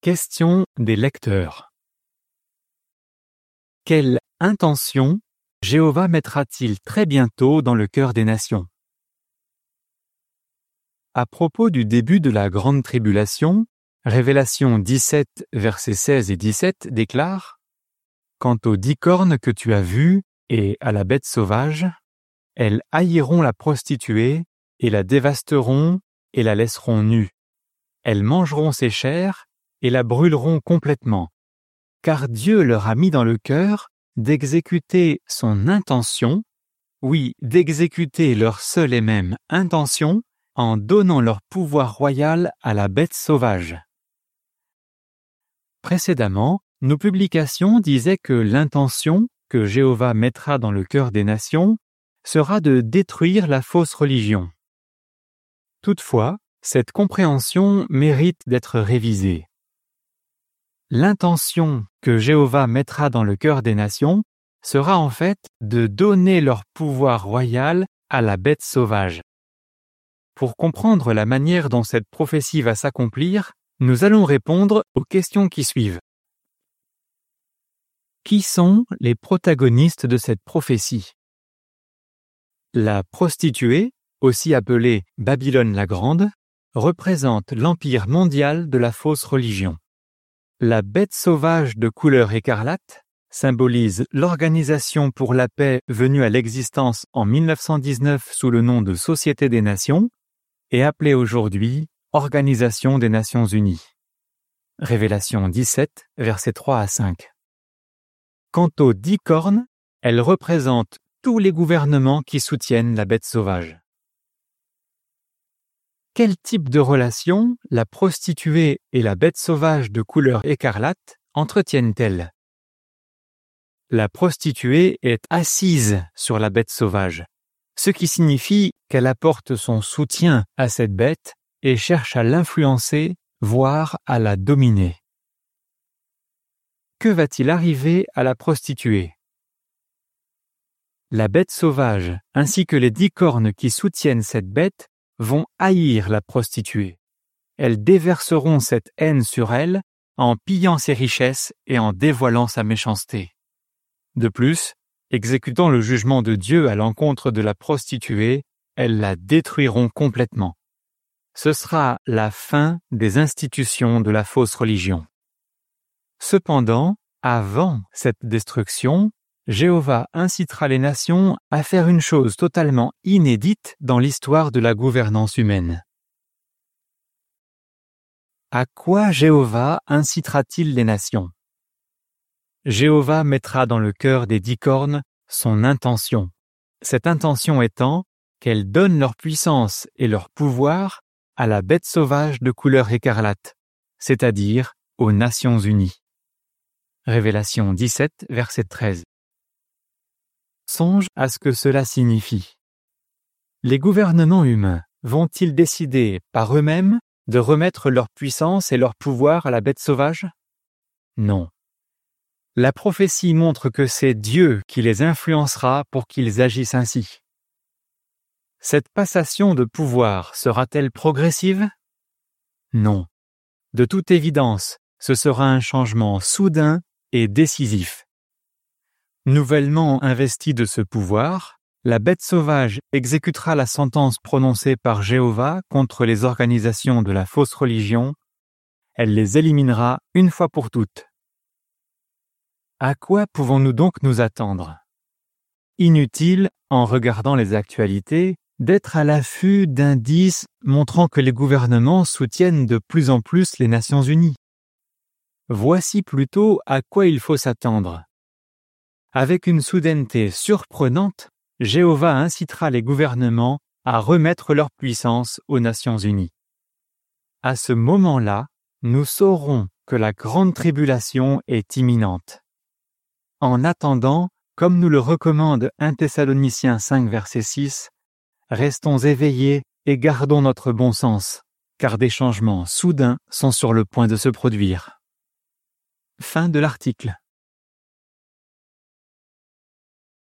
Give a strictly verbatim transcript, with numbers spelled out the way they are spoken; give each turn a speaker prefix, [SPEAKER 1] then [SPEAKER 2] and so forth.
[SPEAKER 1] Question des lecteurs. Quelle intention Jéhovah mettra-t-il très bientôt dans le cœur des nations? À propos du début de la grande tribulation, Révélation dix-sept, versets seize et dix-sept déclare « Quant aux dix cornes que tu as vues et à la bête sauvage, elles haïront la prostituée et la dévasteront et la laisseront nue. Elles mangeront ses chairs et la brûleront complètement, car Dieu leur a mis dans le cœur d'exécuter son intention, oui, d'exécuter leur seule et même intention, en donnant leur pouvoir royal à la bête sauvage. » Précédemment, nos publications disaient que l'intention que Jéhovah mettra dans le cœur des nations sera de détruire la fausse religion. Toutefois, cette compréhension mérite d'être révisée. L'intention que Jéhovah mettra dans le cœur des nations sera en fait de donner leur pouvoir royal à la bête sauvage. Pour comprendre la manière dont cette prophétie va s'accomplir, nous allons répondre aux questions qui suivent. Qui sont les protagonistes de cette prophétie? La prostituée, aussi appelée Babylone la Grande, représente l'empire mondial de la fausse religion. La bête sauvage de couleur écarlate symbolise l'Organisation pour la paix venue à l'existence en mille neuf cent dix-neuf sous le nom de Société des Nations et appelée aujourd'hui Organisation des Nations Unies. Révélation dix-sept, versets trois à cinq. Quant aux dix cornes, elles représentent tous les gouvernements qui soutiennent la bête sauvage. Quel type de relation la prostituée et la bête sauvage de couleur écarlate entretiennent-elles? La prostituée est assise sur la bête sauvage, ce qui signifie qu'elle apporte son soutien à cette bête et cherche à l'influencer, voire à la dominer. Que va-t-il arriver à la prostituée? La bête sauvage ainsi que les dix cornes qui soutiennent cette bête vont haïr la prostituée. Elles déverseront cette haine sur elle en pillant ses richesses et en dévoilant sa méchanceté. De plus, exécutant le jugement de Dieu à l'encontre de la prostituée, elles la détruiront complètement. Ce sera la fin des institutions de la fausse religion. Cependant, avant cette destruction, Jéhovah incitera les nations à faire une chose totalement inédite dans l'histoire de la gouvernance humaine. À quoi Jéhovah incitera-t-il les nations? Jéhovah mettra dans le cœur des dix cornes son intention, cette intention étant qu'elles donnent leur puissance et leur pouvoir à la bête sauvage de couleur écarlate, c'est-à-dire aux Nations Unies. Révélation dix-sept, verset treize. Songe à ce que cela signifie. Les gouvernements humains vont-ils décider par eux-mêmes de remettre leur puissance et leur pouvoir à la bête sauvage? Non. La prophétie montre que c'est Dieu qui les influencera pour qu'ils agissent ainsi. Cette passation de pouvoir sera-t-elle progressive? Non. De toute évidence, ce sera un changement soudain et décisif. Nouvellement investie de ce pouvoir, la bête sauvage exécutera la sentence prononcée par Jéhovah contre les organisations de la fausse religion. Elle les éliminera une fois pour toutes. À quoi pouvons-nous donc nous attendre? Inutile, en regardant les actualités, d'être à l'affût d'indices montrant que les gouvernements soutiennent de plus en plus les Nations Unies. Voici plutôt à quoi il faut s'attendre. Avec une soudaineté surprenante, Jéhovah incitera les gouvernements à remettre leur puissance aux Nations Unies. À ce moment-là, nous saurons que la grande tribulation est imminente. En attendant, comme nous le recommande un Thessaloniciens cinq, verset six, restons éveillés et gardons notre bon sens, car des changements soudains sont sur le point de se produire. Fin de l'article.